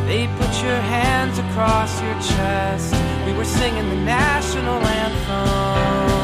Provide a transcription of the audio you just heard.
They put your hands across your chest. We were singing the national anthem.